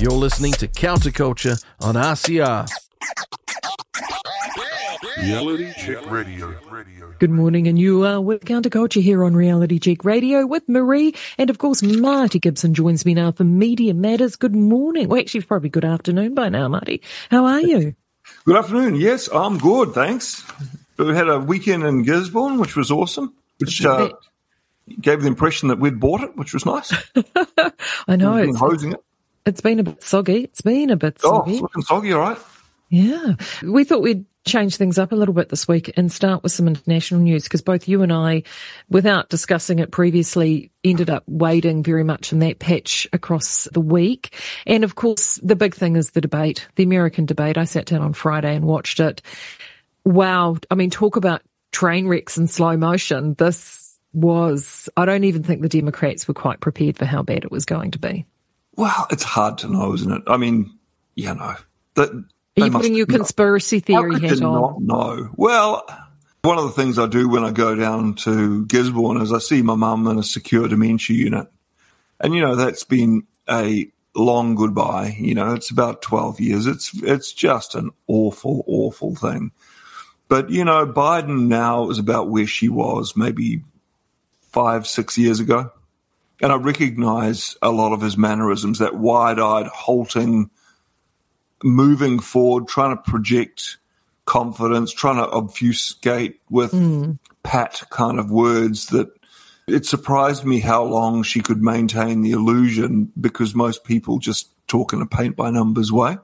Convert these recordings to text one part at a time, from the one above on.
You're listening to Counterculture on RCR. Reality Check Radio. Good morning, and you are with Counterculture here on Reality Check Radio with Marie, and of course Marty Gibson joins me now for Media Matters. Good morning. Well, actually, it's probably good afternoon by now, Marty. How are you? Good afternoon. Yes, I'm good, thanks. We had a weekend in Gisborne, which was awesome, which gave the impression that we'd bought it, which was nice. I know. We've been hosing it. It's been a bit soggy. Oh, it's looking soggy, all right. Yeah. We thought we'd change things up a little bit this week and start with some international news, because both you and I, without discussing it previously, ended up wading very much in that patch across the week. And of course, the big thing is the debate, the American debate. I sat down on Friday and watched it. Wow. I mean, talk about train wrecks in slow motion. This was, I don't even think the Democrats were quite prepared for how bad it was going to be. Well, it's hard to know, isn't it? I mean, you know. Are you putting your conspiracy theory hat on? Not know. Well, one of the things I do when I go down to Gisborne is I see my mum in a secure dementia unit. And, you know, that's been a long goodbye. You know, it's about 12 years. It's just an awful, awful thing. But, you know, Biden now is about where she was maybe 5-6 years ago. And I recognize a lot of his mannerisms, that wide-eyed, halting, moving forward, trying to project confidence, trying to obfuscate with pat kind of words. That it surprised me how long she could maintain the illusion, because most people just talk in a paint-by-numbers way.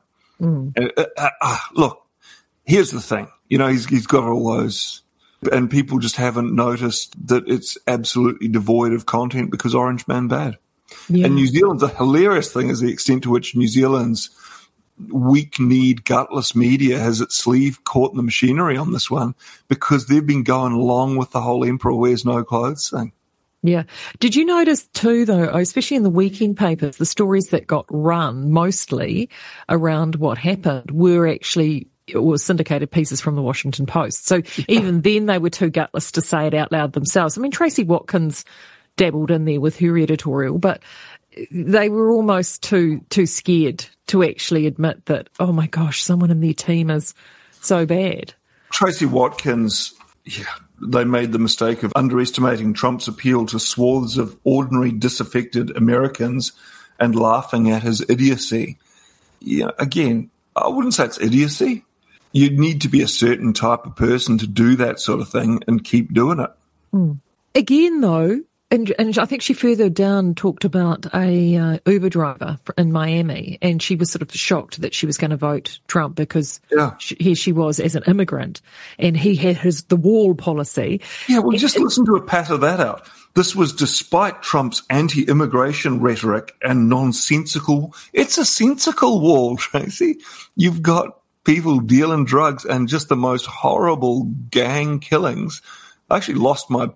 Look, here's the thing. You know, he's got all those... And people just haven't noticed that it's absolutely devoid of content because Orange Man bad. Yeah. And New Zealand's a hilarious thing is the extent to which New Zealand's weak-kneed, gutless media has its sleeve caught in the machinery on this one, because they've been going along with the whole emperor wears no clothes thing. Yeah. Did you notice too, though, especially in the weekend papers, the stories that got run mostly around what happened were actually syndicated pieces from the Washington Post. So even then they were too gutless to say it out loud themselves. I mean, Tracy Watkins dabbled in there with her editorial, but they were almost too scared to actually admit that, oh my gosh, someone in their team is so bad. Tracy Watkins, they made the mistake of underestimating Trump's appeal to swaths of ordinary, disaffected Americans and laughing at his idiocy. Yeah, again, I wouldn't say it's idiocy. You'd need to be a certain type of person to do that sort of thing and keep doing it. Again, though, and I think she further down talked about a Uber driver in Miami, and she was sort of shocked that she was going to vote Trump because here she was as an immigrant, and he had the wall policy. Yeah, well, just listen to a pat of that out. This was despite Trump's anti-immigration rhetoric and nonsensical. It's a sensical wall, Tracy. You've got people dealing drugs and just the most horrible gang killings. I actually lost my,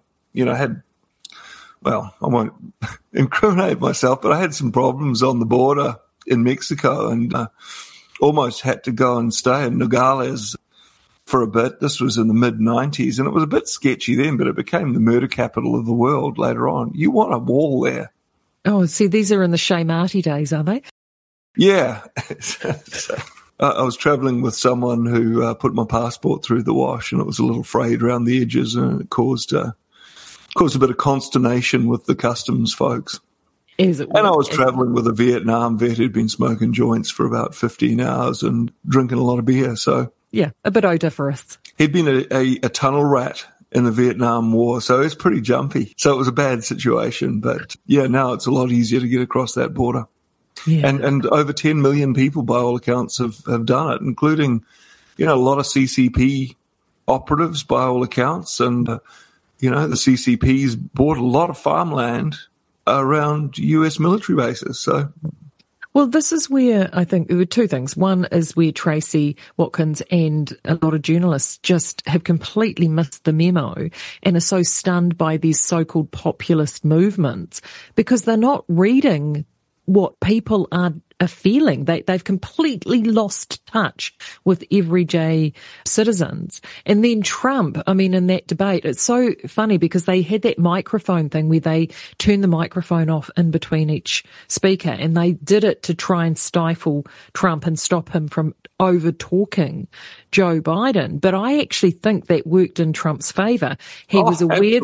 I won't incriminate myself, but I had some problems on the border in Mexico and almost had to go and stay in Nogales for a bit. This was in the mid-90s, and it was a bit sketchy then, but it became the murder capital of the world later on. You want a wall there. Oh, see, these are in the Shea Marty days, are they? Yeah. I was travelling with someone who put my passport through the wash, and it was a little frayed around the edges, and it caused a bit of consternation with the customs folks. And I was travelling with a Vietnam vet who'd been smoking joints for about 15 hours and drinking a lot of beer. So yeah, a bit odoriferous. He'd been a tunnel rat in the Vietnam War, so it's pretty jumpy. So it was a bad situation, but yeah, now it's a lot easier to get across that border. Yeah. And over 10 million people, by all accounts, have done it, including, a lot of CCP operatives, by all accounts. And, the CCP's bought a lot of farmland around U.S. military bases. So, well, this is where I think there were two things. One is where Tracy Watkins and a lot of journalists just have completely missed the memo and are so stunned by these so-called populist movements because they're not reading what people are a feeling. They've completely lost touch with everyday citizens. And then Trump, I mean, in that debate, it's so funny because they had that microphone thing where they turned the microphone off in between each speaker, and they did it to try and stifle Trump and stop him from over-talking Joe Biden. But I actually think that worked in Trump's favour. He was aware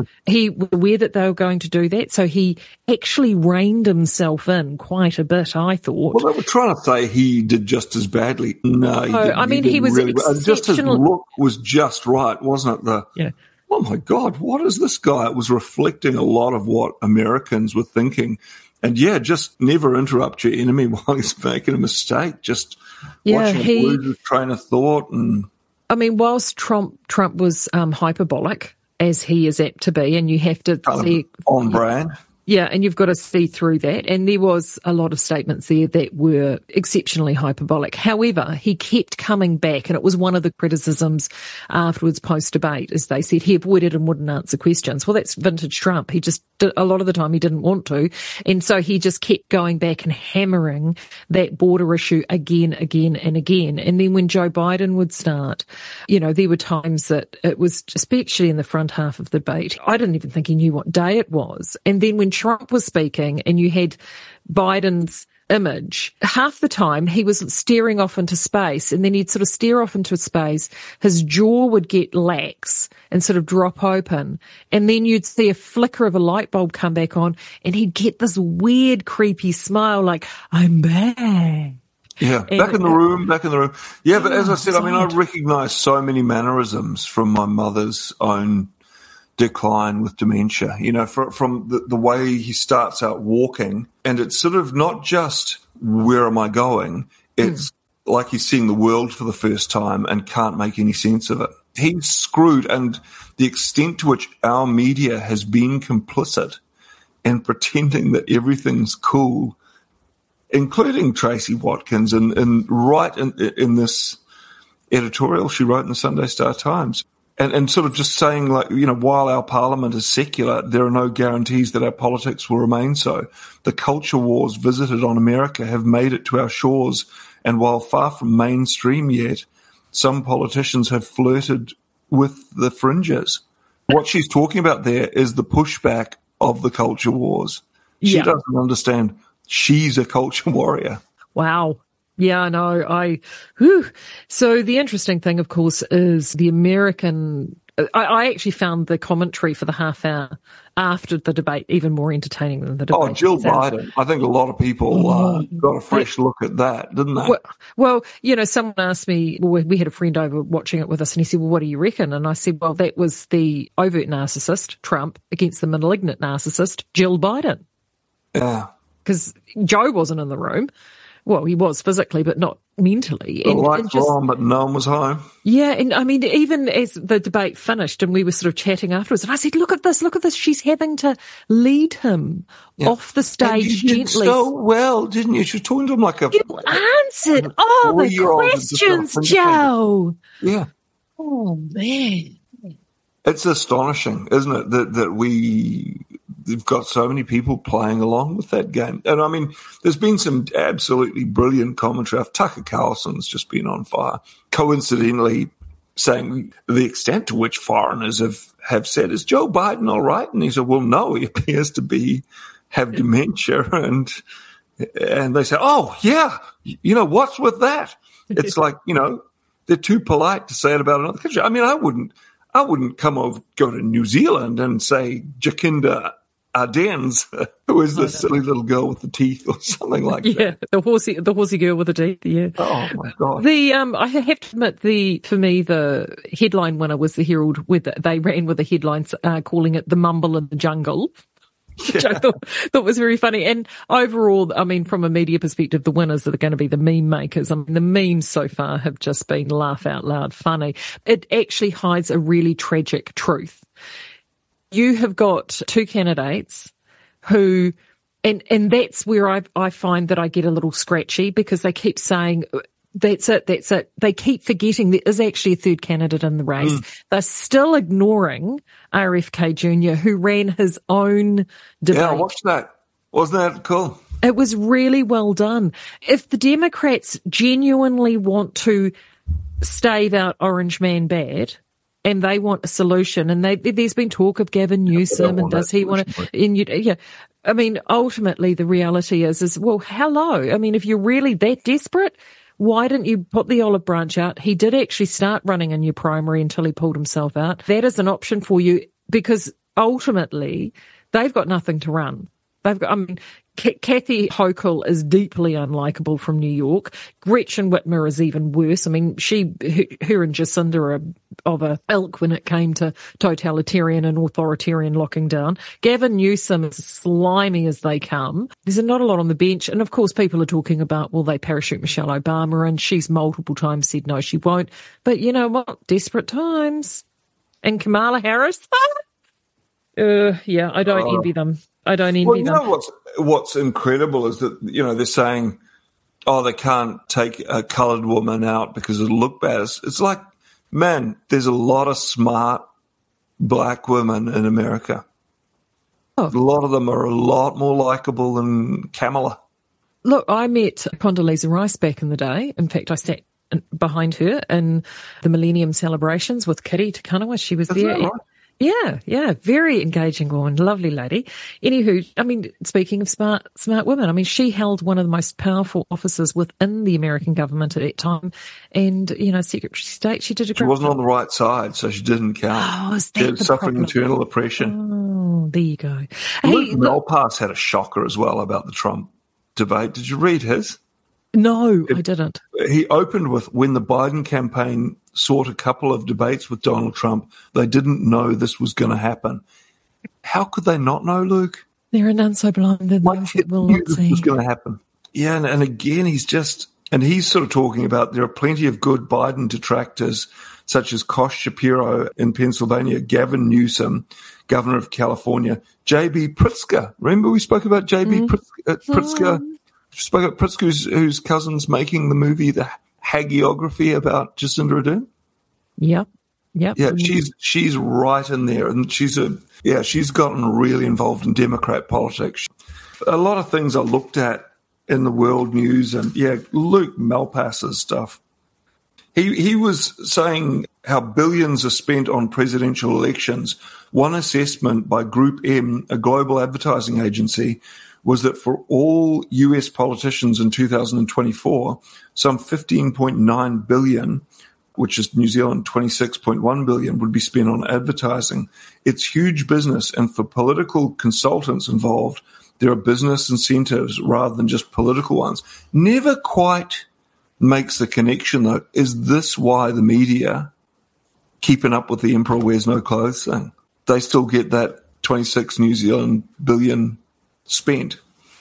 that they were going to do that, so he actually reined himself in quite a bit, I thought. Well, they were trying to say he did just as badly. No, he was really, exceptional. just his look was just right, wasn't it? Yeah. Oh my God, what is this guy? It was reflecting a lot of what Americans were thinking. And yeah, just never interrupt your enemy while he's making a mistake. Just watching him lose his train of thought. And I mean, whilst Trump was hyperbolic, as he is apt to be, and you have to see on brand. Yeah, and you've got to see through that. And there was a lot of statements there that were exceptionally hyperbolic. However, he kept coming back, and it was one of the criticisms afterwards post-debate, as they said he avoided and wouldn't answer questions. Well, that's vintage Trump. He just did, a lot of the time he didn't want to. And so he just kept going back and hammering that border issue again, and again. And then when Joe Biden would start, there were times that it was, especially in the front half of the debate, I didn't even think he knew what day it was. And then when Trump was speaking and you had Biden's image, half the time he was staring off into space, and then he'd sort of stare off into space, his jaw would get lax and sort of drop open, and then you'd see a flicker of a light bulb come back on, and he'd get this weird creepy smile like, I'm back. Yeah, back in the room. Yeah, but as I said, I mean, I recognise so many mannerisms from my mother's own decline with dementia, from the way he starts out walking, and it's sort of not just where am I going, it's like he's seeing the world for the first time and can't make any sense of it. He's screwed, and the extent to which our media has been complicit in pretending that everything's cool, including Tracy Watkins, and right in this editorial she wrote in the Sunday Star Times. And sort of just saying, like, while our parliament is secular, there are no guarantees that our politics will remain so. The culture wars visited on America have made it to our shores, and while far from mainstream yet, some politicians have flirted with the fringes. What she's talking about there is the pushback of the culture wars. She doesn't understand. She's a culture warrior. Wow. Yeah, I know. So the interesting thing, of course, is the American. I actually found the commentary for the half hour after the debate even more entertaining than the debate. Oh, Jill Biden. I think a lot of people got a fresh look at that, didn't they? Well, someone asked me, we had a friend over watching it with us, and he said, well, what do you reckon? And I said, well, that was the overt narcissist, Trump, against the malignant narcissist, Jill Biden. Yeah. Because Joe wasn't in the room. Well, he was physically, but not mentally. The lights were on, but no one was home. Yeah, and I mean, even as the debate finished and we were sort of chatting afterwards, and I said, look at this, she's having to lead him off the stage gently. So well, didn't you? She was talking to him like a... You answered all the questions, Joe. Yeah. Oh, man. It's astonishing, isn't it, that we've got so many people playing along with that game. And I mean, there's been some absolutely brilliant commentary. Tucker Carlson's just been on fire, coincidentally saying the extent to which foreigners have said, is Joe Biden all right? And he said, well, no, he appears to have dementia. And they say, oh, yeah, what's with that? It's like, they're too polite to say it about another country. I mean, I wouldn't go to New Zealand and say Jacinda Ardern's, who is this silly little girl with the teeth or something like that. Yeah, the horsey girl with the teeth, yeah. Oh, my God. I have to admit, for me, the headline winner was the Herald. They ran with the headlines calling it The Mumble in the Jungle, which I thought was very funny. And overall, I mean, from a media perspective, the winners are going to be the meme makers. I mean, the memes so far have just been laugh out loud funny. It actually hides a really tragic truth. You have got two candidates who, and that's where I find that I get a little scratchy, because they keep saying, that's it. They keep forgetting there is actually a third candidate in the race. They're still ignoring RFK Jr., who ran his own debate. Yeah, I watched that. Wasn't that cool? It was really well done. If the Democrats genuinely want to stave out Orange Man bad, and they want a solution, and there's been talk of Gavin Newsom, and does he want to? Yeah, I mean, ultimately the reality is well, hello. I mean, if you're really that desperate, why didn't you put the olive branch out? He did actually start running in your primary until he pulled himself out. That is an option for you, because ultimately they've got nothing to run. They've got, I mean, Kathy Hochul is deeply unlikable from New York. Gretchen Whitmer is even worse. I mean, her and Jacinda are of a ilk when it came to totalitarian and authoritarian locking down. Gavin Newsom is slimy as they come. There's not a lot on the bench. And of course, people are talking about, will they parachute Michelle Obama? And she's multiple times said no, she won't. But you know what? Desperate times. And Kamala Harris? Yeah, I don't envy them. I don't envy them. You know what's incredible is that, you know, they're saying, oh, they can't take a coloured woman out because it'll look bad. It's like, man, there's a lot of smart black women in America. Oh. A lot of them are a lot more likeable than Kamala. Look, I met Condoleezza Rice back in the day. In fact, I sat behind her in the Millennium celebrations with Kitty Takanawa. She was there. Right? Yeah, very engaging woman, lovely lady. Anywho, I mean, speaking of smart women, I mean, she held one of the most powerful offices within the American government at that time, and you know, Secretary of State. She did a great. She wasn't on the right side, so she didn't count. Oh, is that she had suffering internal oppression. Oh, there you go. Luke Malpass had a shocker as well about the Trump debate. Did you read his? No, I didn't. He opened with, when the Biden campaign sought a couple of debates with Donald Trump, they didn't know this was going to happen. How could they not know, Luke? There are none so blind that those that will not see. This was going to happen. Yeah, and again, he's sort of talking about there are plenty of good Biden detractors, such as Kosh Shapiro in Pennsylvania, Gavin Newsom, governor of California, J.B. Pritzker. Remember we spoke about J.B. Pritzker? Spoke about Pritzker, whose cousin's making the movie The Hagiography about Jacinda Ardern. Yep. Yeah, she's right in there, and she's gotten really involved in Democrat politics. A lot of things are looked at in the world news, and Luke Malpass's stuff. He was saying how billions are spent on presidential elections. One assessment by Group M, a global advertising agency, was that for all US politicians in 2024, some 15.9 billion, which is New Zealand 26.1 billion, would be spent on advertising. It's huge business, and for political consultants involved, there are business incentives rather than just political ones. Never quite makes the connection, though. Is this why the media keeping up with the Emperor Wears No Clothes thing? They still get that 26 New Zealand billion spent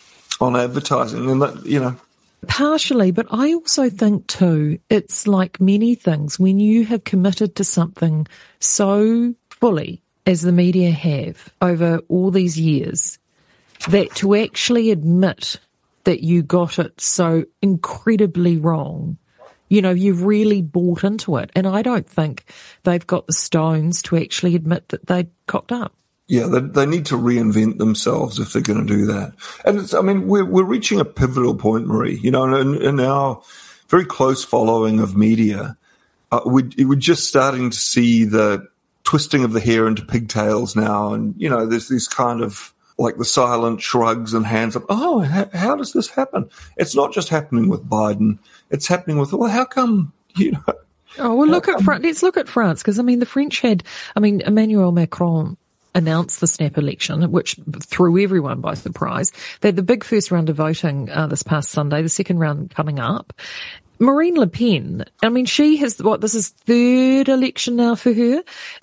on advertising, and that, you know. Partially, but I also think too, it's like many things, when you have committed to something so fully as the media have over all these years, that to actually admit that you got it so incredibly wrong, you know, you've really bought into it. And I don't think they've got the stones to actually admit that they cocked up. Yeah, they need to reinvent themselves if they're going to do that. And we're reaching a pivotal point, Marie. You know, in our very close following of media, we're just starting to see the twisting of the hair into pigtails now. And, you know, there's these kind of like the silent shrugs and hands up. Oh, how does this happen? It's not just happening with Biden. It's happening with, well, how come, you know? Oh, well, let's look at France, because, I mean, the French Emmanuel Macron announced the snap election, which threw everyone by surprise. They had the big first round of voting this past Sunday, the second round coming up. Marine Le Pen, I mean, she has, this is third election now for her,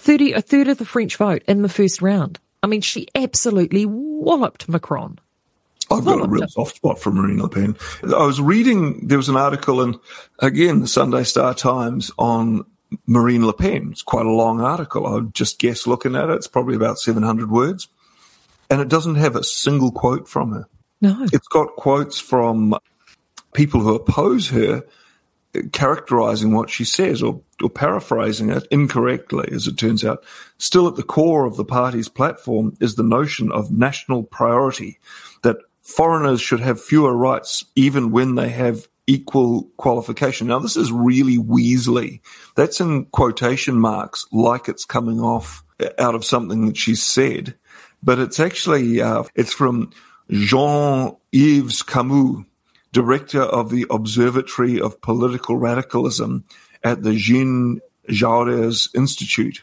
a third of the French vote in the first round. I mean, she absolutely walloped Macron. I've got a real soft spot for Marine Le Pen. I was reading, there was an article in, again, the Sunday Star Times on Marine Le Pen. It's quite a long article. I would just guess looking at it, it's probably about 700 words. And it doesn't have a single quote from her. No. It's got quotes from people who oppose her, characterizing what she says or paraphrasing it incorrectly, as it turns out. Still at the core of the party's platform is the notion of national priority, that foreigners should have fewer rights even when they have equal qualification. Now, this is really Weasley. That's in quotation marks, like it's coming off out of something that she said. But it's actually, it's from Jean-Yves Camus, director of the Observatory of Political Radicalism at the Jean Jaurès Institute.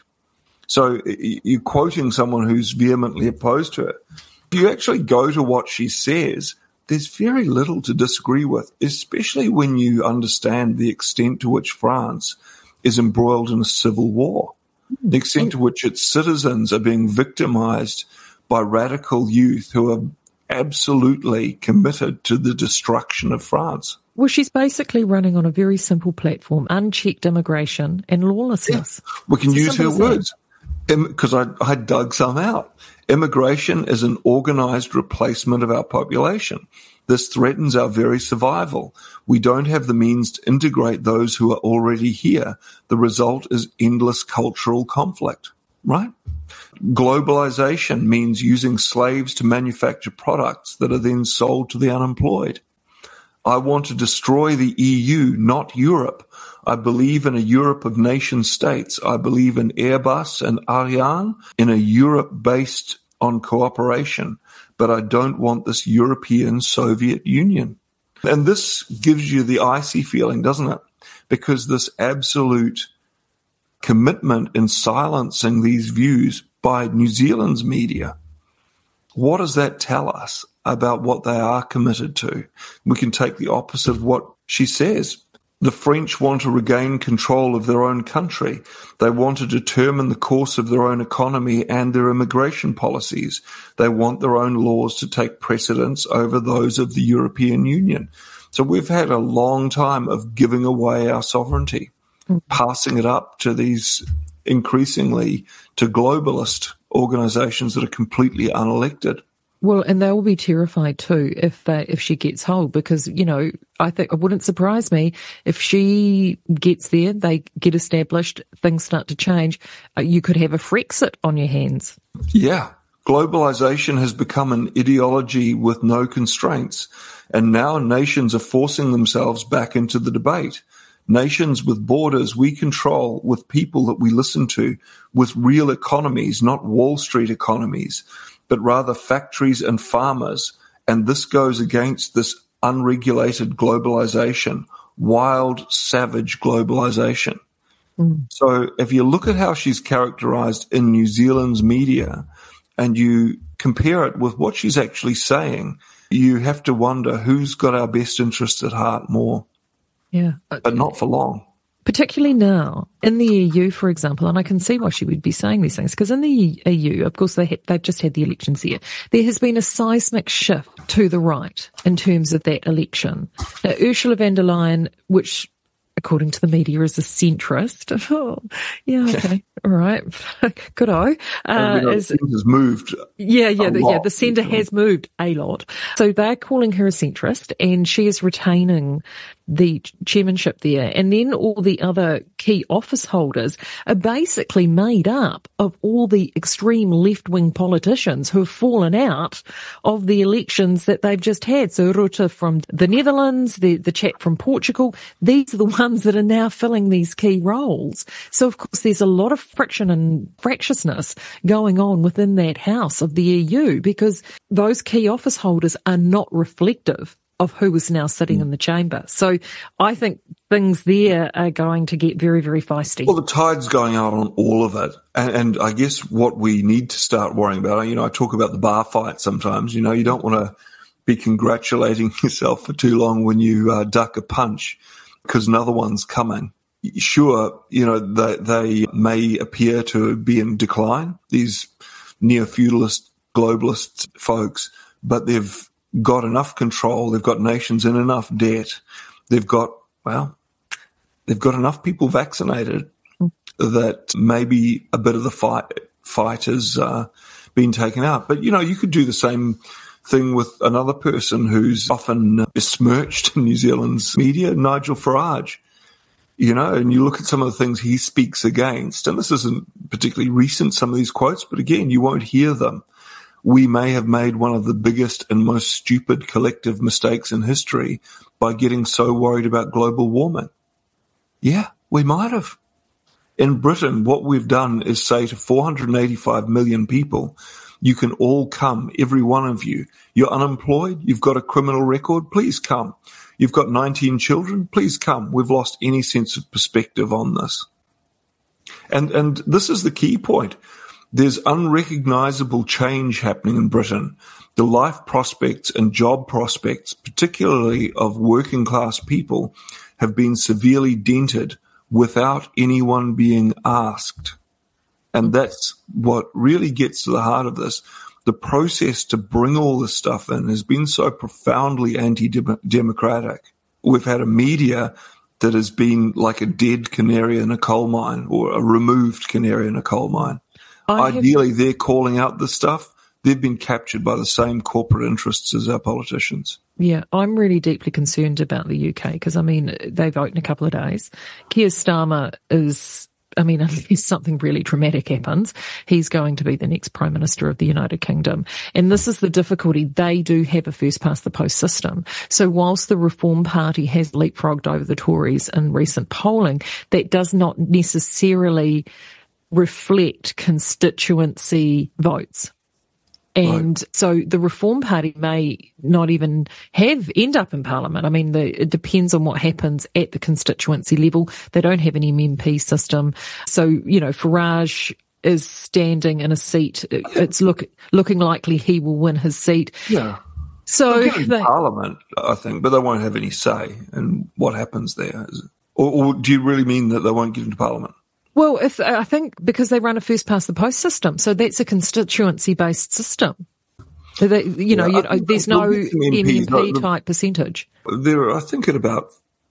So you're quoting someone who's vehemently opposed to it. If you actually go to what she says, there's very little to disagree with, especially when you understand the extent to which France is embroiled in a civil war, the extent to which its citizens are being victimized by radical youth who are absolutely committed to the destruction of France. Well, she's basically running on a very simple platform, unchecked immigration and lawlessness. Yeah, we can use her words, because I dug some out. Immigration is an organized replacement of our population. This threatens our very survival. We don't have the means to integrate those who are already here. The result is endless cultural conflict, right? Globalization means using slaves to manufacture products that are then sold to the unemployed. I want to destroy the EU, not Europe. I believe in a Europe of nation states. I believe in Airbus and Ariane, in a Europe based on cooperation. But I don't want this European Soviet Union. And this gives you the icy feeling, doesn't it? Because this absolute commitment in silencing these views by New Zealand's media, what does that tell us about what they are committed to? We can take the opposite of what she says. The French want to regain control of their own country. They want to determine the course of their own economy and their immigration policies. They want their own laws to take precedence over those of the European Union. So we've had a long time of giving away our sovereignty, passing it up to these increasingly to globalist organizations that are completely unelected. Well, and they will be terrified too if she gets hold, because, you know, I think it wouldn't surprise me if she gets there, they get established, things start to change. You could have a Frexit on your hands. Yeah. Globalization has become an ideology with no constraints, and now nations are forcing themselves back into the debate. Nations with borders we control, with people that we listen to, with real economies, not Wall Street economies, but rather factories and farmers. And this goes against this unregulated globalization, wild, savage globalization. So if you look at how she's characterized in New Zealand's media and you compare it with what she's actually saying, you have to wonder who's got our best interests at heart more. Yeah. But not for long. Particularly now, in the EU, for example, and I can see why she would be saying these things, because in the EU, of course, they've just had the elections here. There has been a seismic shift to the right in terms of that election. Now, Ursula von der Leyen, which, according to the media, is a centrist. Oh, yeah, okay, all right, good-o. Has moved. The centre has moved a lot. So they're calling her a centrist, and she is retaining the chairmanship there. And then all the other key office holders are basically made up of all the extreme left-wing politicians who have fallen out of the elections that they've just had. So Rutte from the Netherlands, the chap from Portugal, these are the ones that are now filling these key roles. So of course there's a lot of friction and fractiousness going on within that house of the EU, because those key office holders are not reflective of who is now sitting in the chamber. So I think things there are going to get very, very feisty. Well, the tide's going out on all of it. And I guess what we need to start worrying about, I talk about the bar fight sometimes. You don't want to be congratulating yourself for too long when you duck a punch, because another one's coming. Sure, they may appear to be in decline, these neo-feudalist, globalist folks, but they've got enough control, they've got nations in enough debt, they've got enough people vaccinated that maybe a bit of the fight has been taken out. But, you could do the same thing with another person who's often besmirched in New Zealand's media, Nigel Farage. And you look at some of the things he speaks against, and this isn't particularly recent, some of these quotes, but again, you won't hear them we may have made one of the biggest and most stupid collective mistakes in history by getting so worried about global warming. Yeah, we might have. In Britain, what we've done is say to 485 million people, you can all come, every one of you. You're unemployed, you've got a criminal record, please come. You've got 19 children, please come. We've lost any sense of perspective on this. And this is the key point. There's unrecognizable change happening in Britain. The life prospects and job prospects, particularly of working class people, have been severely dented without anyone being asked. And that's what really gets to the heart of this. The process to bring all this stuff in has been so profoundly anti-democratic. We've had a media that has been like a dead canary in a coal mine, or a removed canary in a coal mine. Ideally, they're calling out this stuff. They've been captured by the same corporate interests as our politicians. Yeah, I'm really deeply concerned about the UK because, I mean, they vote in a couple of days. Keir Starmer is, I mean, unless something really dramatic happens, he's going to be the next Prime Minister of the United Kingdom. And this is the difficulty. They do have a first-past-the-post system. So whilst the Reform Party has leapfrogged over the Tories in recent polling, that does not necessarily reflect constituency votes. And so the Reform Party may not even end up in Parliament. I mean, it depends on what happens at the constituency level. They don't have an MMP system. So, you know, Farage is standing in a seat. It's looking likely he will win his seat. Yeah. So Parliament, I think, but they won't have any say in what happens there. Or do you really mean that they won't get into Parliament? Well, I think because they run a first-past-the-post system, so that's a constituency-based system. There's no MMP type percentage. There, I think, at about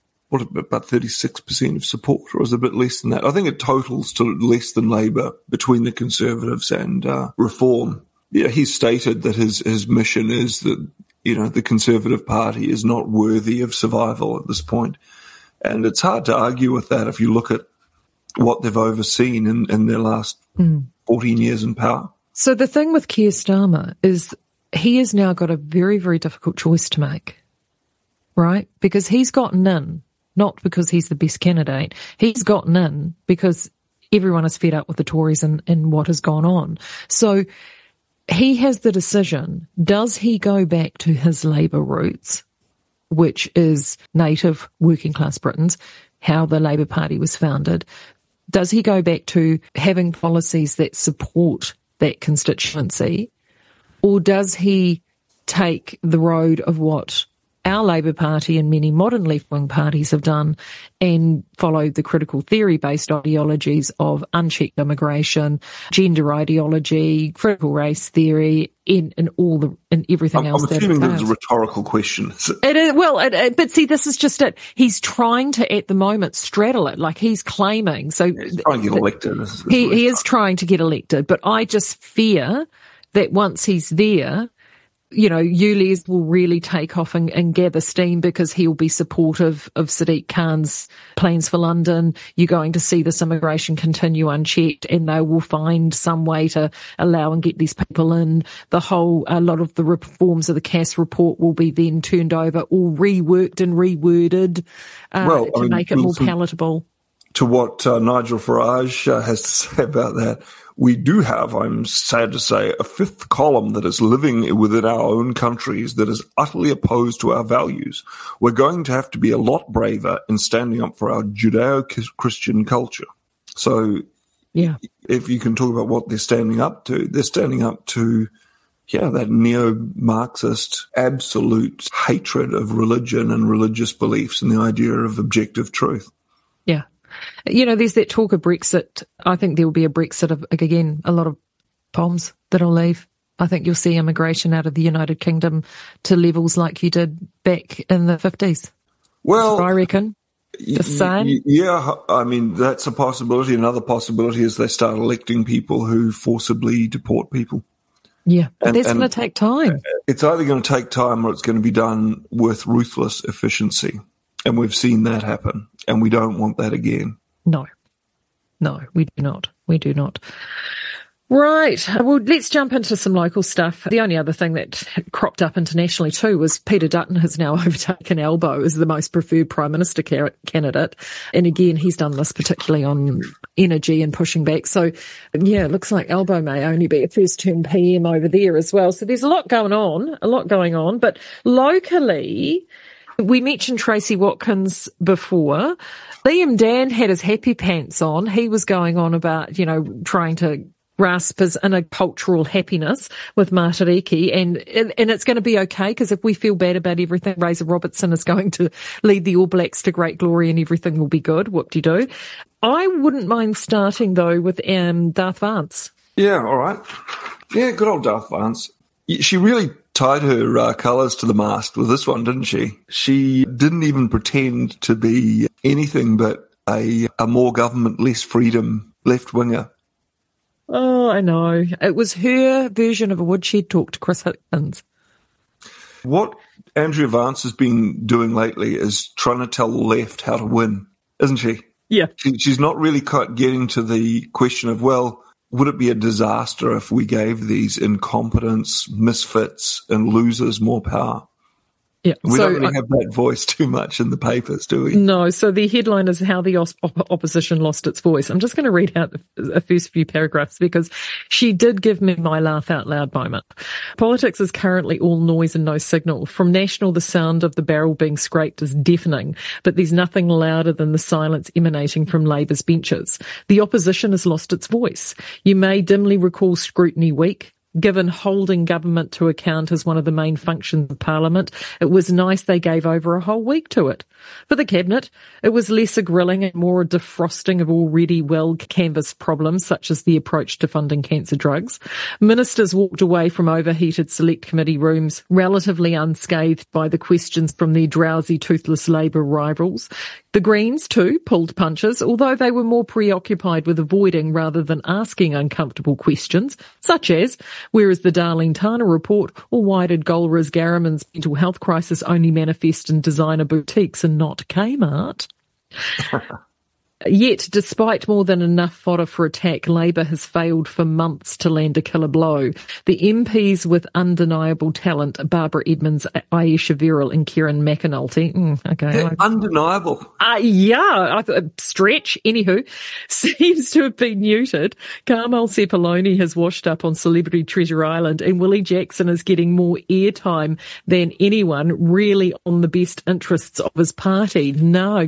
36% of support, or is it a bit less than that? I think it totals to less than Labour between the Conservatives and Reform. Yeah, he's stated that his mission is that, you know, the Conservative Party is not worthy of survival at this point, and it's hard to argue with that if you look at what they've overseen in their last 14 years in power. So the thing with Keir Starmer is he has now got a very, very difficult choice to make, right? Because he's gotten in, not because he's the best candidate. He's gotten in because everyone is fed up with the Tories and what has gone on. So he has the decision, does he go back to his Labour roots, which is native working class Britons, how the Labour Party was founded? Does he go back to having policies that support that constituency, or does he take the road of what our Labour Party and many modern left-wing parties have done and follow the critical theory-based ideologies of unchecked immigration, gender ideology, critical race theory, in everything else? I'm assuming that's a rhetorical question. It is, but see, this is just it. He's trying to, at the moment, straddle it. Like he's claiming. So he's trying to get elected. He is trying to get elected, but I just fear that once he's there, you know, ULEZ will really take off and gather steam because he'll be supportive of Sadiq Khan's plans for London. You're going to see this immigration continue unchecked, and they will find some way to allow and get these people in. A lot of the reforms of the Cass report will be then turned over or reworked and reworded to make it more palatable. To what Nigel Farage has to say about that. We do have, I'm sad to say, a fifth column that is living within our own countries that is utterly opposed to our values. We're going to have to be a lot braver in standing up for our Judeo-Christian culture. So yeah, if you can talk about what they're standing up to that neo-Marxist absolute hatred of religion and religious beliefs and the idea of objective truth. Yeah. You know, there's that talk of Brexit. I think there will be a Brexit of, again, a lot of Poms that'll leave. I think you'll see immigration out of the United Kingdom to levels like you did back in the 50s. Well, I reckon. Just saying. Yeah, I mean, that's a possibility. Another possibility is they start electing people who forcibly deport people. Yeah, but that's going to take time. It's either going to take time or it's going to be done with ruthless efficiency. And we've seen that happen, and we don't want that again. No, we do not. We do not. Right. Well, let's jump into some local stuff. The only other thing that cropped up internationally too was Peter Dutton has now overtaken Albo as the most preferred Prime Minister candidate. And again, he's done this particularly on energy and pushing back. So, yeah, it looks like Albo may only be a first-term PM over there as well. So there's a lot going on. But locally, we mentioned Tracy Watkins before. Liam Dan had his happy pants on. He was going on about, trying to grasp his inner cultural happiness with Matariki, and it's going to be okay, because if we feel bad about everything, Razor Robertson is going to lead the All Blacks to great glory and everything will be good. Whoop-de-doo. I wouldn't mind starting, though, with Darth Vance. Yeah, all right. Yeah, good old Darth Vance. She really tied her colours to the mast with this one, didn't she? She didn't even pretend to be anything but a more government, less freedom left-winger. Oh, I know. It was her version of a woodshed talk to Chris Higgins. What Andrea Vance has been doing lately is trying to tell the left how to win, isn't she? Yeah. She's not really quite getting to the question of, well, would it be a disaster if we gave these incompetents, misfits, and losers more power? Yeah. We don't really have that voice too much in the papers, do we? No. So the headline is how the opposition lost its voice. I'm just going to read out the first few paragraphs because she did give me my laugh out loud moment. Politics is currently all noise and no signal. From National, the sound of the barrel being scraped is deafening, but there's nothing louder than the silence emanating from Labour's benches. The opposition has lost its voice. You may dimly recall Scrutiny Week. Given holding government to account as one of the main functions of Parliament, it was nice they gave over a whole week to it. For the Cabinet, it was less a grilling and more a defrosting of already well-canvassed problems, such as the approach to funding cancer drugs. Ministers walked away from overheated select committee rooms, relatively unscathed by the questions from their drowsy, toothless Labour rivals. The Greens, too, pulled punches, although they were more preoccupied with avoiding rather than asking uncomfortable questions, such as, where is the Darlene Tana report, or why did Golriz Garriman's mental health crisis only manifest in designer boutiques and not Kmart? Yet, despite more than enough fodder for attack, Labour has failed for months to land a killer blow. The MPs with undeniable talent, Barbara Edmonds, Ayesha Verrill and Kieran McAnulty. They're undeniable. Stretch, anywho, seems to have been neutered. Carmel Sepuloni has washed up on Celebrity Treasure Island, and Willie Jackson is getting more airtime than anyone, really on the best interests of his party. No.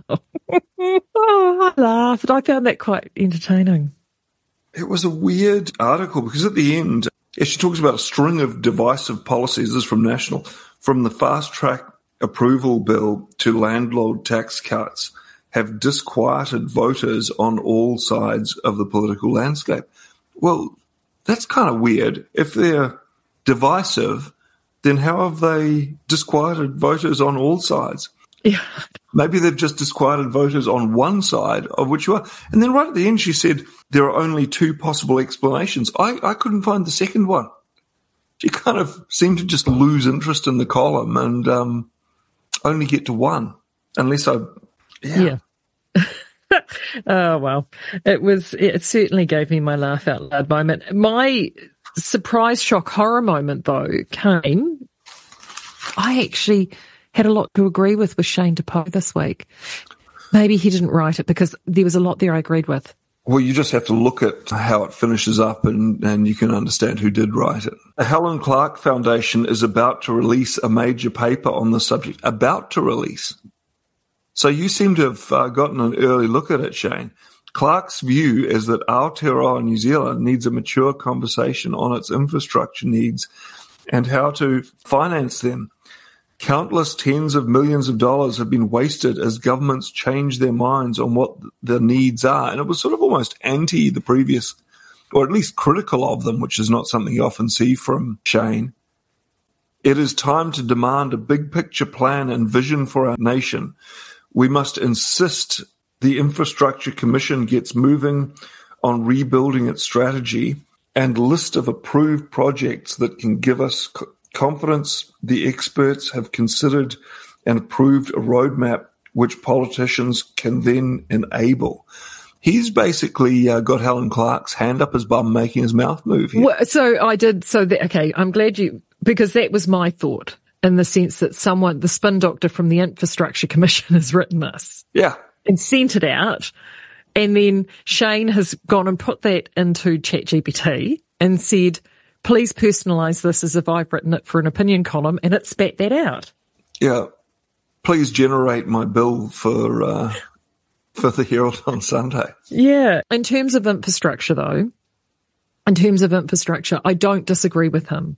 Oh, I laughed. I found that quite entertaining. It was a weird article because at the end, she talks about a string of divisive policies. This is from National, from the fast-track approval bill to landlord tax cuts, have disquieted voters on all sides of the political landscape. Well, that's kind of weird. If they're divisive, then how have they disquieted voters on all sides? Yeah. Maybe they've just disquieted voters on one side of which you are. And then right at the end, she said there are only two possible explanations. I couldn't find the second one. She kind of seemed to just lose interest in the column and only get to one, unless Yeah. Oh, well, it certainly gave me my laugh out loud moment. My surprise, shock, horror moment, though, came. I actually had a lot to agree with Shane DePoe this week. Maybe he didn't write it because there was a lot there I agreed with. Well, you just have to look at how it finishes up and you can understand who did write it. The Helen Clark Foundation is about to release a major paper on the subject. About to release. So you seem to have gotten an early look at it, Shane. Clark's view is that Aotearoa New Zealand needs a mature conversation on its infrastructure needs and how to finance them. Countless tens of millions of dollars have been wasted as governments change their minds on what the needs are. And it was sort of almost anti the previous, or at least critical of them, which is not something you often see from Shane. It is time to demand a big picture plan and vision for our nation. We must insist the Infrastructure Commission gets moving on rebuilding its strategy and list of approved projects that can give us confidence the experts have considered and approved a roadmap which politicians can then enable. He's basically got Helen Clark's hand up his bum, making his mouth move here. Well, so I did. Okay, I'm glad because that was my thought in the sense that the spin doctor from the Infrastructure Commission has written this. Yeah. And sent it out. And then Shane has gone and put that into ChatGPT and said, please personalise this as if I've written it for an opinion column, and it spat that out. Yeah. Please generate my bill for the Herald on Sunday. Yeah. In terms of infrastructure, though, I don't disagree with him.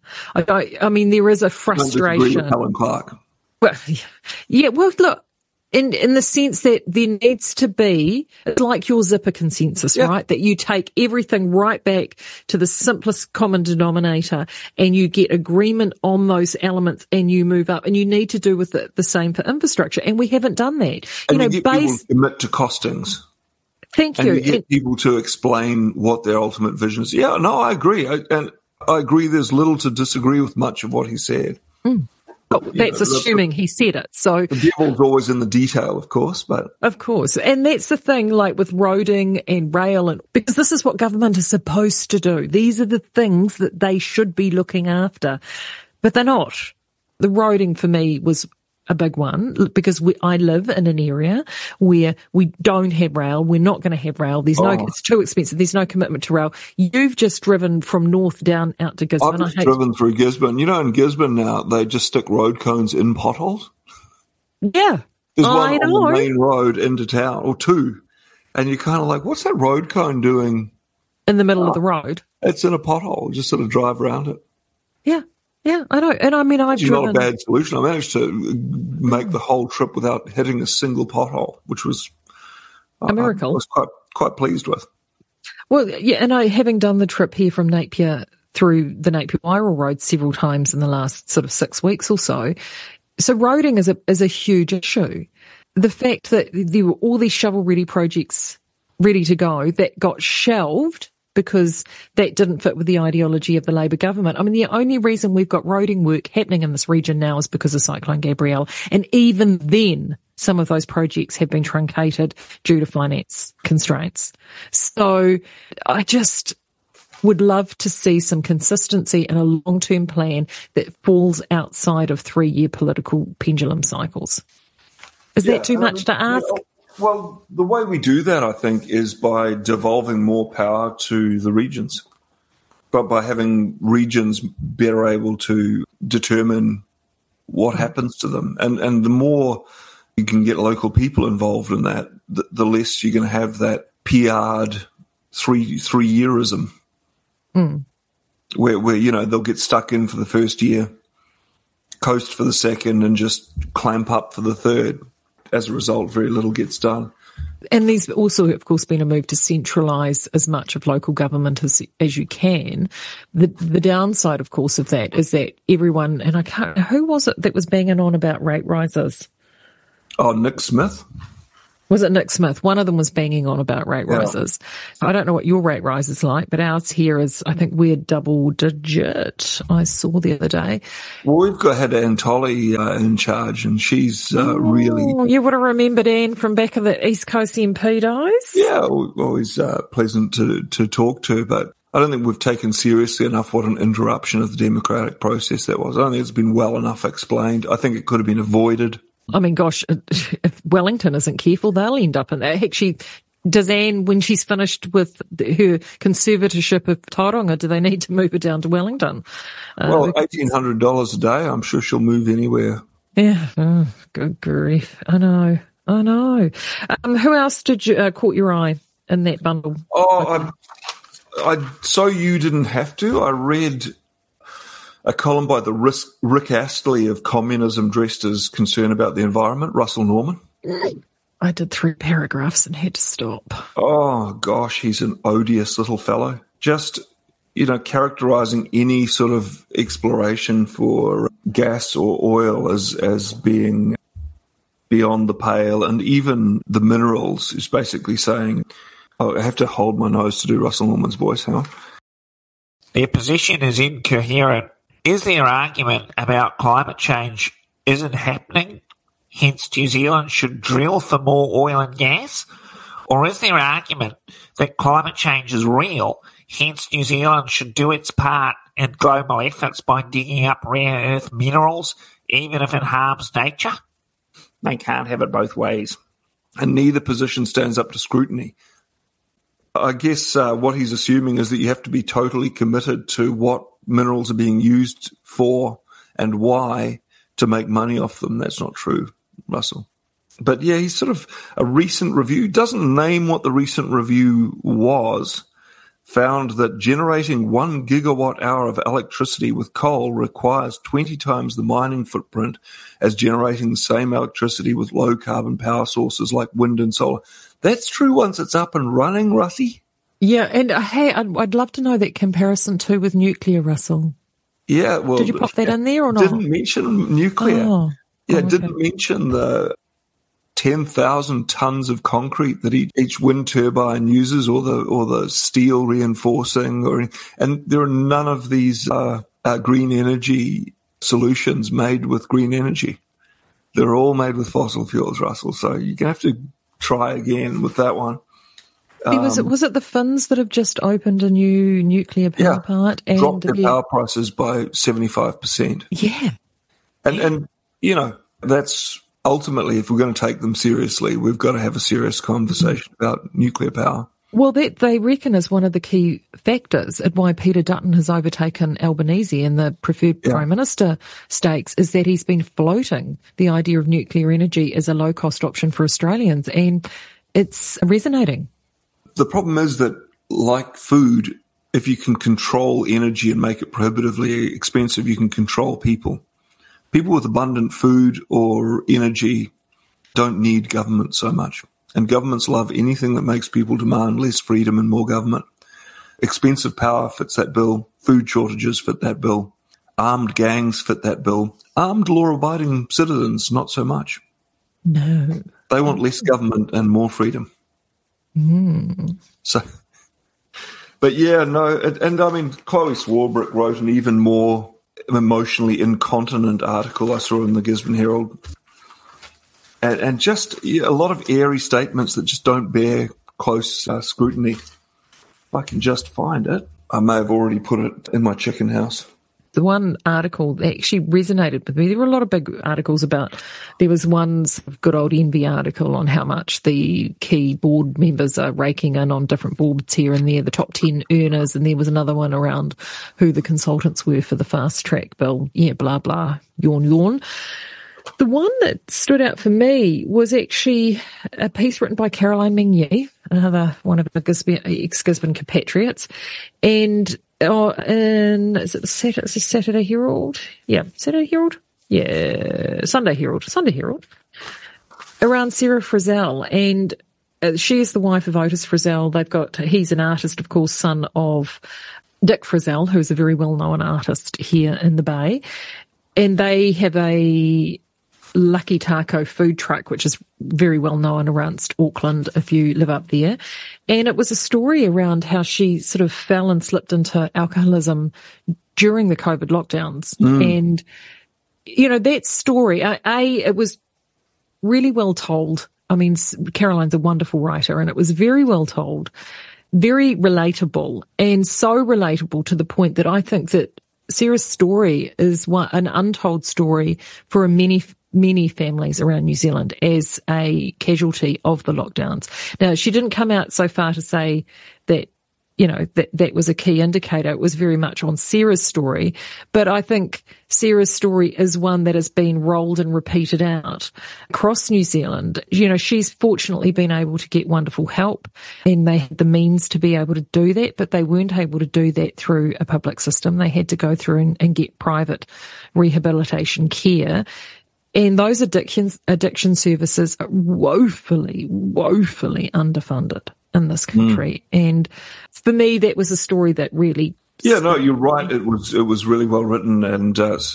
I mean, there is a frustration. I don't disagree with Helen Clark. Well, yeah. Well, look, in the sense that there needs to be, it's like your zipper consensus, right? That you take everything right back to the simplest common denominator and you get agreement on those elements and you move up, and you need to do with the same for infrastructure. And we haven't done that. And you get people to commit to costings. Thank you. And you get people to explain what their ultimate vision is. Yeah, no, I agree. I agree there's little to disagree with much of what he said. Oh, that's assuming he said it. So the devil's always in the detail, of course, but of course, and that's the thing. Like with roading and rail, and because this is what government is supposed to do. These are the things that they should be looking after, but they're not. The roading for me was a big one because I live in an area where we don't have rail. We're not going to have rail. It's too expensive. There's no commitment to rail. You've just driven from north down out to Gisborne. I've just driven through Gisborne. You know, in Gisborne now, they just stick road cones in potholes. Yeah. There's one on the main road into town, or two. And you're kind of like, what's that road cone doing? In the middle of the road? It's in a pothole. Just sort of drive around it. Yeah. Yeah, I know. And I mean, I've driven. It's not a bad solution. I managed to make the whole trip without hitting a single pothole, which was a miracle. I was quite pleased with. Well, yeah, and having done the trip here from Napier through the Napier Wairoa Road several times in the last sort of 6 weeks or so. So roading is a huge issue. The fact that there were all these shovel-ready projects ready to go that got shelved because that didn't fit with the ideology of the Labour government. I mean, the only reason we've got roading work happening in this region now is because of Cyclone Gabrielle. And even then, some of those projects have been truncated due to finance constraints. So I just would love to see some consistency and a long-term plan that falls outside of 3-year political pendulum cycles. Is that too much to ask? Well, the way we do that, I think, is by devolving more power to the regions, but by having regions better able to determine what happens to them. And the more you can get local people involved in that, the less you're going to have that PR'd three-yearism where, you know, they'll get stuck in for the first year, coast for the second, and just clamp up for the third. As a result, very little gets done. And there's also, of course, been a move to centralise as much of local government as you can. The downside, of course, of that is that everyone, and who was it that was banging on about rate rises? Oh, Nick Smith. Was it Nick Smith? One of them was banging on about rate rises. I don't know what your rate rise is like, but ours here is, I think we're double digit, I saw the other day. Well, we've had Anne Tolley in charge, and she's really... You would have remembered Anne from back of the East Coast MP days? Yeah, always pleasant to talk to, but I don't think we've taken seriously enough what an interruption of the democratic process that was. I don't think it's been well enough explained. I think it could have been avoided. I mean, gosh, if Wellington isn't careful, they'll end up in there. Actually, does Anne, when she's finished with her conservatorship of Tauranga, do they need to move her down to Wellington? Well, $1,800 a day, I'm sure she'll move anywhere. Yeah, good grief. I know. Who else did you caught your eye in that bundle? Oh, so you didn't have to. I read a column by the Rick Astley of Communism dressed as concern about the environment, Russell Norman. I did 3 paragraphs and had to stop. Oh, gosh, he's an odious little fellow. Just, you know, characterizing any sort of exploration for gas or oil as being beyond the pale, and even the minerals is basically saying, I have to hold my nose to do Russell Norman's voice, hang on. Their position is incoherent. Is their argument about climate change isn't happening, hence New Zealand should drill for more oil and gas? Or is there argument that climate change is real, hence New Zealand should do its part in global efforts by digging up rare earth minerals, even if it harms nature? They can't have it both ways, and neither position stands up to scrutiny. I guess what he's assuming is that you have to be totally committed to what minerals are being used for and why to make money off them. That's not true, Russell. But yeah, he's sort of a recent review, doesn't name what the recent review was, found that generating 1 gigawatt hour of electricity with coal requires 20 times the mining footprint as generating the same electricity with low carbon power sources like wind and solar. That's true once it's up and running, Rusty. Yeah, and hey, I'd love to know that comparison too with nuclear, Russell. Yeah, well, did you pop that in there or not? Didn't mention nuclear. Oh, yeah, okay. Didn't mention the 10,000 tons of concrete that each wind turbine uses, or the steel reinforcing, and there are none of these green energy solutions made with green energy. They're all made with fossil fuels, Russell. So you're gonna have to try again with that one. Was it the Finns that have just opened a new nuclear power plant and dropped their power prices by 75%? Yeah, and you know, that's ultimately, if we're going to take them seriously, we've got to have a serious conversation about nuclear power. Well, that they reckon is one of the key factors at why Peter Dutton has overtaken Albanese in the preferred Prime Minister stakes, is that he's been floating the idea of nuclear energy as a low-cost option for Australians, and it's resonating. The problem is that, like food, if you can control energy and make it prohibitively expensive, you can control people. People with abundant food or energy don't need government so much. And governments love anything that makes people demand less freedom and more government. Expensive power fits that bill. Food shortages fit that bill. Armed gangs fit that bill. Armed law-abiding citizens, not so much. No. They want less government and more freedom. So, but yeah, no, and I mean, Chloe Swarbrick wrote an even more emotionally incontinent article I saw in the Gisborne Herald, and just a lot of airy statements that just don't bear close scrutiny. If I can just find it, I may have already put it in my chicken house. The one article that actually resonated with me, there were a lot of big articles there was one sort of good old envy article on how much the key board members are raking in on different boards here and there, the top 10 earners, and there was another one around who the consultants were for the fast track bill. Yeah, blah, blah, yawn. The one that stood out for me was actually a piece written by Caroline Mingyi, another one of the ex-Gisborne compatriots, and is it Saturday Herald? Yeah, Saturday Herald? Yeah, Sunday Herald. Around Sarah Frizzell, and she is the wife of Otis Frizzell. He's an artist, of course, son of Dick Frizzell, who's a very well-known artist here in the Bay. And they have a Lucky Taco food truck, which is very well known around Auckland if you live up there. And it was a story around how she sort of fell and slipped into alcoholism during the COVID lockdowns. And, you know, that story, it was really well told. I mean, Caroline's a wonderful writer, and it was very well told, very relatable, and so relatable to the point that I think that Sarah's story is an untold story for many families around New Zealand as a casualty of the lockdowns. Now, she didn't come out so far to say that, you know, that was a key indicator. It was very much on Sarah's story. But I think Sarah's story is one that has been rolled and repeated out across New Zealand. You know, she's fortunately been able to get wonderful help, and they had the means to be able to do that, but they weren't able to do that through a public system. They had to go through and get private rehabilitation care. And those addiction services are woefully underfunded in this country. And for me, that was a story that really... Yeah, no, you're right. It was really well written, and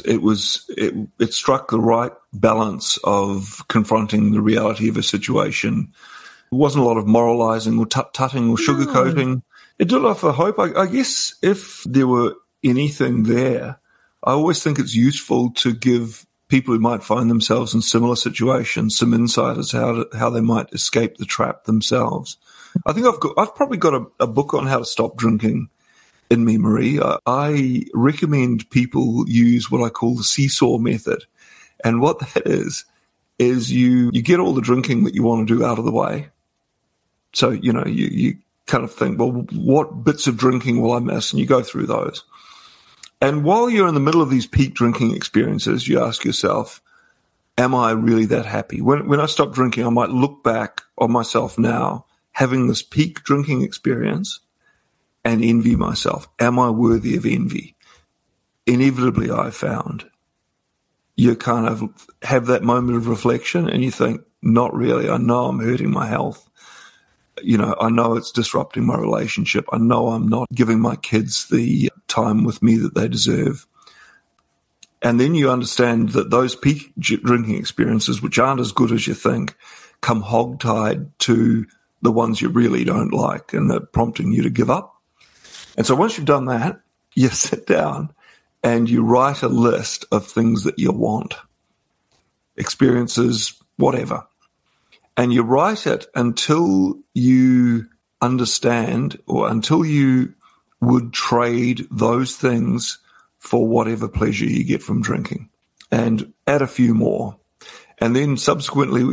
it struck the right balance of confronting the reality of a situation. There wasn't a lot of moralizing or tut-tutting or sugarcoating. It did offer hope. I guess if there were anything there, I always think it's useful to give people who might find themselves in similar situations some insight as how they might escape the trap themselves. I think I've probably got a book on how to stop drinking in me, Marie. I recommend people use what I call the seesaw method. And what that is you get all the drinking that you want to do out of the way. So, you kind of think, well, what bits of drinking will I miss? And you go through those. And while you're in the middle of these peak drinking experiences, you ask yourself, am I really that happy? When I stop drinking, I might look back on myself now, having this peak drinking experience, and envy myself. Am I worthy of envy? Inevitably, I found you kind of have that moment of reflection and you think, not really. I know I'm hurting my health. I know it's disrupting my relationship. I know I'm not giving my kids the time with me that they deserve. And then you understand that those peak drinking experiences, which aren't as good as you think, come hogtied to the ones you really don't like and they're prompting you to give up. And so once you've done that, you sit down and you write a list of things that you want, experiences, whatever. And you write it until you understand or until you would trade those things for whatever pleasure you get from drinking, and add a few more. And then subsequently,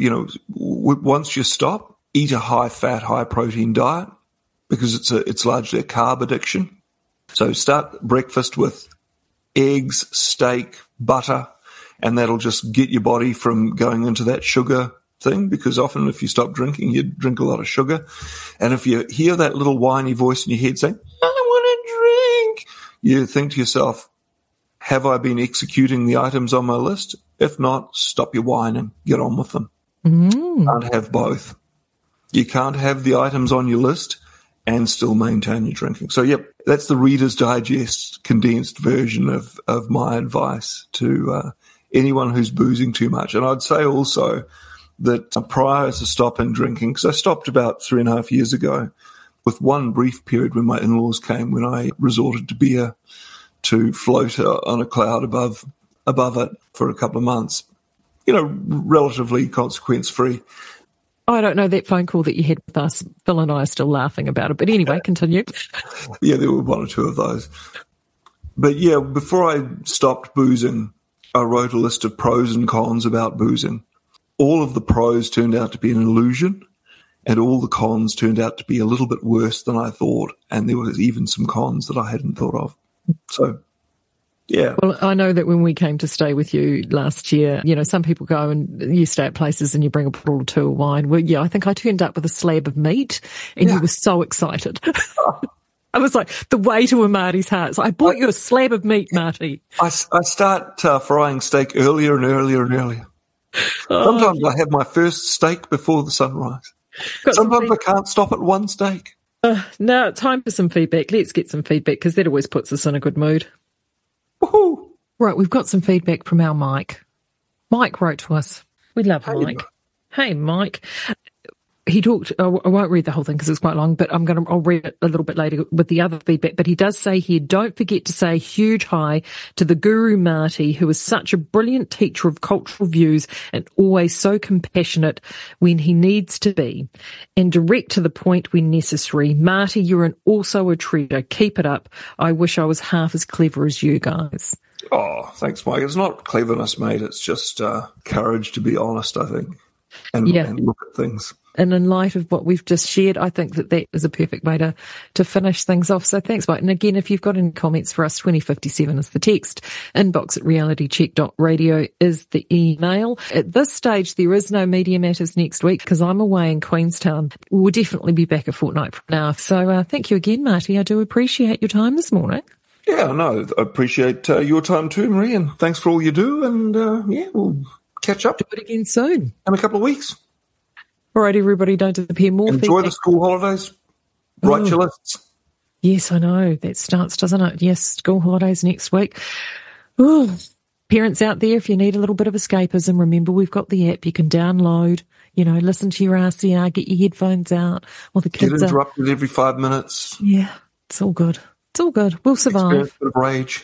once you stop, eat a high-fat, high-protein diet because it's largely a carb addiction. So start breakfast with eggs, steak, butter, and that'll just get your body from going into that sugar thing, because often if you stop drinking, you drink a lot of sugar. And if you hear that little whiny voice in your head saying, I want to drink, you think to yourself, have I been executing the items on my list? If not, stop your whining, get on with them. You can't have both. You can't have the items on your list and still maintain your drinking. So, yep, that's the Reader's Digest condensed version of my advice to anyone who's boozing too much. And I'd say also that prior to stopping drinking, because I stopped about 3.5 years ago, with one brief period when my in-laws came, when I resorted to beer to float on a cloud above it for a couple of months, relatively consequence-free. I don't know that phone call that you had with us. Phil and I are still laughing about it. But anyway, continue. Yeah, there were one or two of those. But yeah, before I stopped boozing, I wrote a list of pros and cons about boozing. All of the pros turned out to be an illusion, and all the cons turned out to be a little bit worse than I thought. And there was even some cons that I hadn't thought of. So, yeah. Well, I know that when we came to stay with you last year, some people go and you stay at places and you bring a bottle or two of wine. Well, yeah, I think I turned up with a slab of meat and you were so excited. I was like, the way to a Marty's heart. So I bought you a slab of meat, Marty. I start frying steak earlier and earlier and earlier. Sometimes I have my first steak before the sunrise. Sometimes I can't stop at one steak. Now, time for some feedback. Let's get some feedback because that always puts us in a good mood. Woohoo! Right, we've got some feedback from our Mike. Mike wrote to us. We love Mike. Hey, Mike. He talked, I won't read the whole thing because it's quite long, but I'll read it a little bit later with the other feedback. But he does say here, don't forget to say a huge hi to the Guru Marty, who is such a brilliant teacher of cultural views and always so compassionate when he needs to be and direct to the point when necessary. Marty, you're also a treasure. Keep it up. I wish I was half as clever as you guys. Oh, thanks, Mike. It's not cleverness, mate. It's just courage to be honest, I think, and look at things. And in light of what we've just shared, I think that is a perfect way to finish things off. So thanks, Mike. And again, if you've got any comments for us, 2057 is the text. inbox@realitycheck.radio is the email. At this stage, there is no Media Matters next week because I'm away in Queenstown. We'll definitely be back a fortnight from now. So thank you again, Marty. I do appreciate your time this morning. Yeah, no, I appreciate your time too, Marie, and thanks for all you do. And we'll catch up. Do it again soon. In a couple of weeks. All right, everybody, don't disappear. More Enjoy feedback. the school holidays. Write your lists. Yes, I know. That starts, doesn't it? Yes, school holidays next week. Ooh. Parents out there, if you need a little bit of escapism, remember we've got the app you can download, listen to your RCR, get your headphones out while the kids get interrupted every 5 minutes. Yeah, it's all good. It's all good. We'll survive. Experience a bit of rage.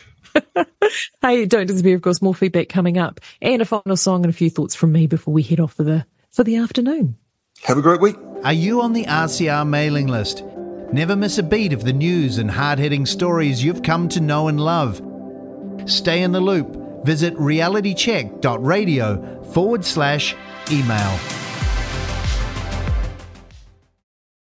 Hey, don't disappear, of course, more feedback coming up. And a final song and a few thoughts from me before we head off for the afternoon. Have a great week. Are you on the RCR mailing list? Never miss a beat of the news and hard-hitting stories you've come to know and love. Stay in the loop. Visit realitycheck.radio/email.